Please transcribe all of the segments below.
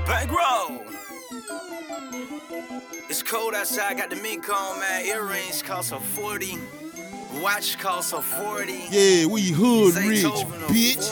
Bankroll. It's cold outside, got the mink on, man. Earrings cost a 40. Watch cost a 40. Yeah, we hood rich, bitch.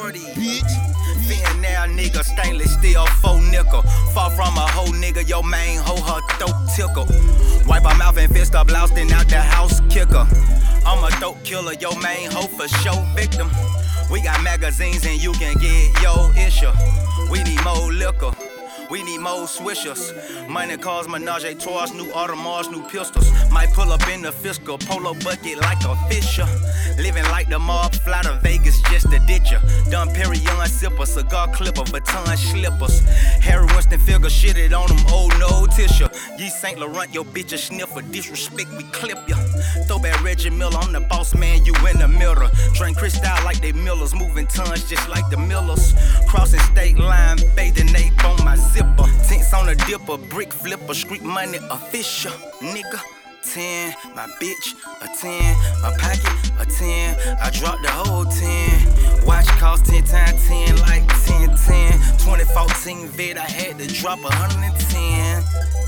Fin now, nigga, stainless steel, 4 nickel. Far from a hoe, nigga, your main hoe, her throat tickle. Wipe her mouth and fist up, loused in out the house kicker. I'm a dope killer, your main hoe for show victim. We got magazines and you can get your issue. We need more liquor. We need more swishers. Money cars, menage a trois, new Audemars, new pistols. Might pull up in the fiscal, polo bucket like a fisher. Living like the mob, fly to Vegas just to ditch ya. Dom Perignon sipper, cigar clipper, baton slippers. Harry Winston figure, shitted on them old no tissue. Ye St. Laurent, your bitch a sniffer. Disrespect, we clip ya. Throwback Reggie Miller, I'm the boss man, you in the mirror. Drink Cristal like they Millers, moving tons just like the Millers. Crossing state line, bathing ape on my zipper. Tints on a dipper, brick flipper, street money official, nigga. 10, my bitch, a 10, my pocket, a 10. I dropped the whole 10. Watch cost 10 times 10, like 10, 10. 2014 vid, I had to drop 110.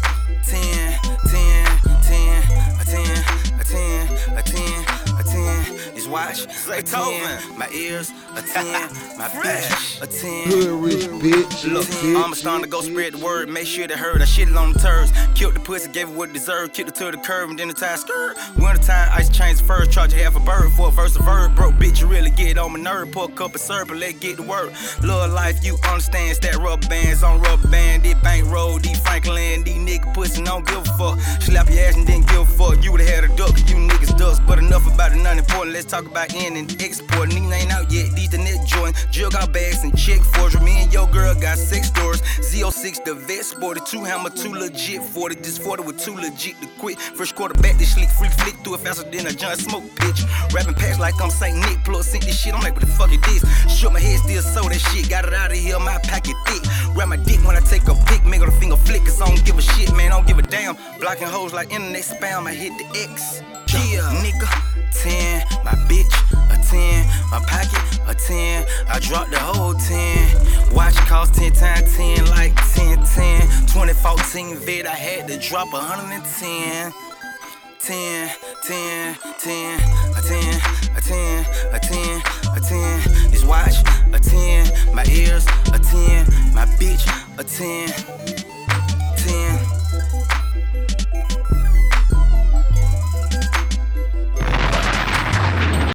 10, 10, 10, a 10, a 10, a 10, a 10. This watch, a 10. My ears, a 10. My bitch, a 10. Hood rich, bitch. Look, I'm starting to go spread the word, make sure they heard I shitted on the turds. Killed the pussy, gave it what it deserved, kicked it to the curb, and then the tie skirt. Winter time, ice chains first, charge you half a bird for a verse of verb. Broke bitch, you really get on my nerve. Pour a cup of syrup and let get to work. Love life, you understand, stack rubber bands on rubber band. This bankroll, these Franklin, these nigga pussy, don't give a fuck. Slap your ass and didn't give a fuck. You would've had a duck, you niggas ducks. But enough about it, nothing important. Let's talk about in and export. Niggas ain't out yet, these the net joint. Jill got bags and check forgery. Me and your girl got 6 stores. Z06 the vet sported, 2 hammer, 2 legit 40. This 40 with 2 legit to quit. First quarterback, this slick freak flick through it faster than a John Smoke bitch. Rapping packs like I'm St. Nick. Plug sent this shit, I'm like, what the fuck is this? Shook my head still so that shit. Got it out of here, my packet thick. Grab my dick when I take a pic, make her the finger flick. Cause I don't give a shit, man, I don't give a damn. Blocking hoes like internet spam, I hit the X. Yeah, nigga. 10, my bitch, a 10, my pocket, a 10. I dropped the whole 10. Watch cost 10 times 10, like 10, 10. 2014 vid, I had to drop 110. 10, 10, 10, a 10, a 10, a 10, a 10. This watch, a 10, my ears, a 10, my bitch, a 10.